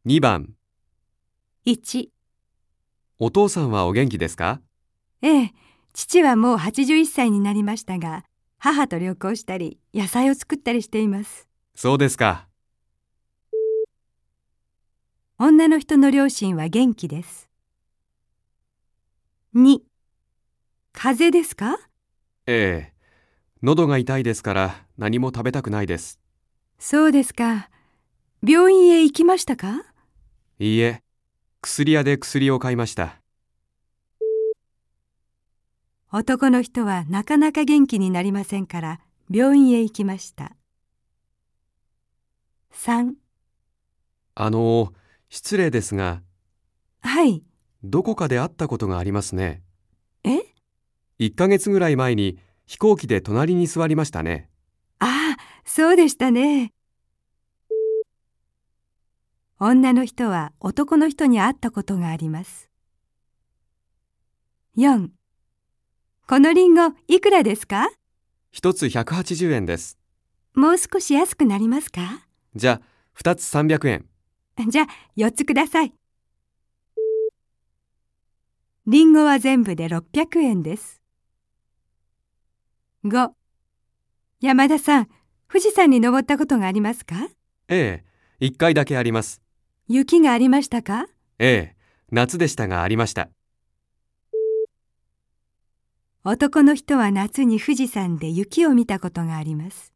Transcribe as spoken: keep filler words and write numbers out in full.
にばん。 いち、 お父さんはお元気ですか？ ええ、父はもうはちじゅういっさいになりましたが、母と旅行したり、野菜を作ったりしています。 そうですか。 女の人の両親は元気です。に、風邪ですか？ ええ、喉が痛いですから何も食べたくないです。 そうですか。病院へ行きましたか？ いいえ、薬屋で薬を買いました。 男の人はなかなか元気になりませんから、病院へ行きました。さん、 あの、失礼ですが、 はい。 どこかで会ったことがありますね。 え？ いっかげつぐらい前に飛行機で隣に座りましたね。 ああ、そうでしたね。女の人は男の人に会ったことがあります。よん、このリンゴいくらですか？ 一つひゃくはちじゅうえんです。 もう少し安くなりますか？ じゃあ、二つさんびゃくえん。 じゃあ、よっつください。リンゴは全部でろっぴゃくえんです。ご、山田さん、富士山に登ったことがありますか？ ええ、いっかいだけあります。 雪がありましたか？ ええ、夏でしたがありました。 男の人は夏に富士山で雪を見たことがあります。